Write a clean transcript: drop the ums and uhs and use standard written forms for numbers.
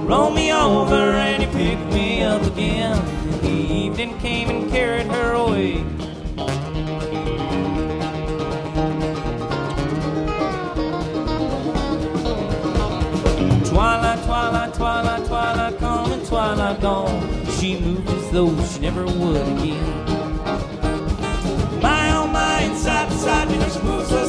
rolled me over and he picked me up again. The evening came and carried her away. Twilight, twilight, twilight, twilight come and twilight gone. She moved as though she never would again. My, oh my, inside the side, you know she moves so